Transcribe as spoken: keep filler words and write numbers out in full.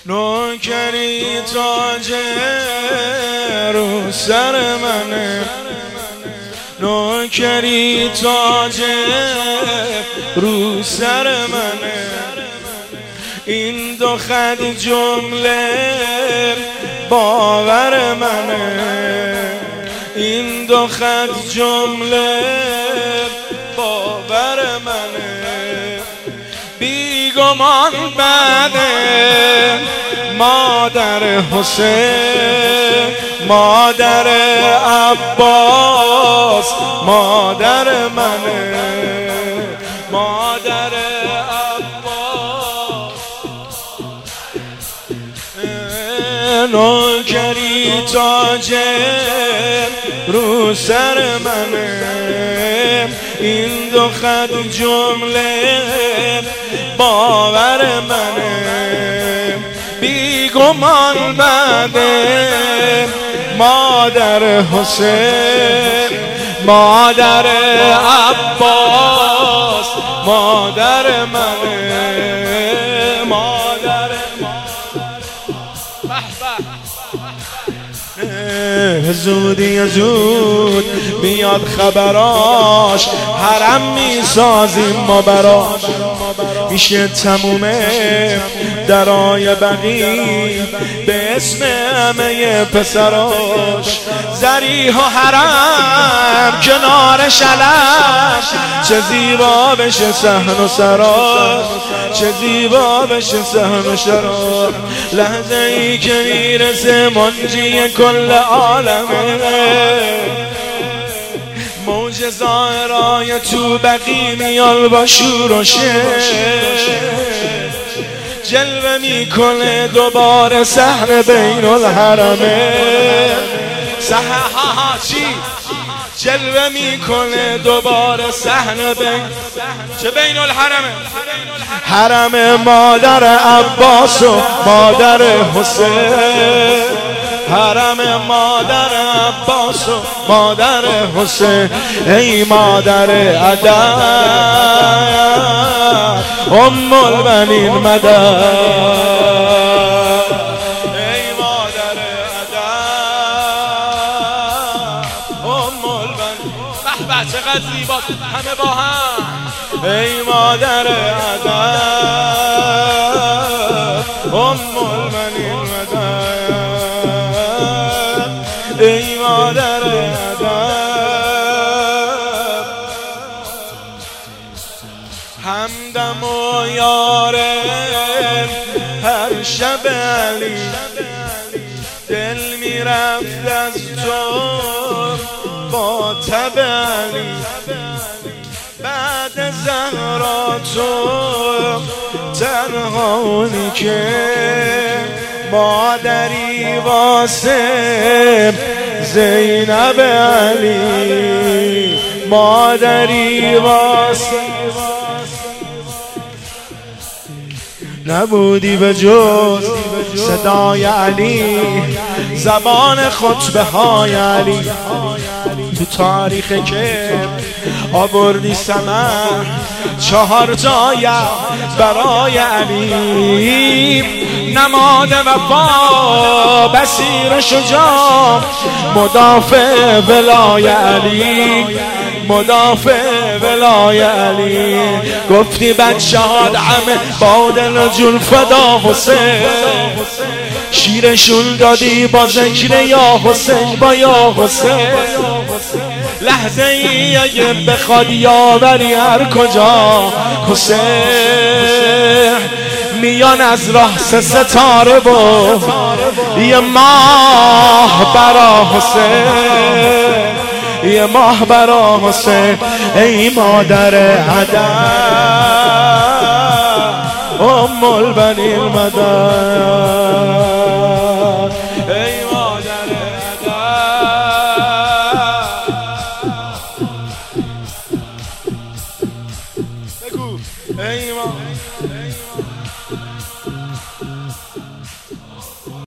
نوکری تاج رو سر منه، نوکری تاج رو سر منه. این دو خط جمله باور منه، این دو خط جمله باور منه. بیگمان بده مادر حسین، مادر عباس مادر منه، مادر عباس. نوکری تاج رو سر منه، این دو خط جمله باور منه. بیگمان بده مادر حسین، مادر عباس مادر منه، مادر زودی زود میاد خبراش، حرم میسازیم ما براش. میشه تمومه درای بقی به اسم همه پسراش. زریح و حرم کنار شلم، چه زیبا بشه صحن و سرا، چه زیبا بشه صحن و شرا. لحظه ای که میرسه منجی کل عالمه، موج ظاهرای تو بقی میال با شور و شش، جلوه میکنه دوباره صحن بین الحرمه. صحن ها ها چی؟ جلوه میکنه دوباره صحن بین چه بین الحرمه، حرم مادر عباس و مادر حسین، حرم مادر عباس و مادر حسین. ای مادر ادب ام البنین مدد، ای مادر ادب ام البنین. به به چقدر زیباست همه با هم. ای مادر ادب ام البنین مدد، ای مادر ادب. همدم و یاره هر شب علی، دل میرفت از تو با تب علی. بعد زهرا تو تنهایی که مادری واسه زینب علی، مادری واسه نبودی به جز صدای علی، زبان خطبه های علی. تو تاریخ که آوردی ثمر چهار جایه برای علی، نماد وفا بصیر شجاع مدافع ولای علی، مدافع ولای علی. گفتی بچه ها دعمه با دل جون فدا حسین، شیرشون دادی با ذکر یا حسین با یا حسین. لحظه ای اگه بخواد یاوری هر کجا حسین، میان از راه سه ستاره و یه ماه برا حسین، یه ماه برا حسین. ای مادر ادب ام البنین مدد.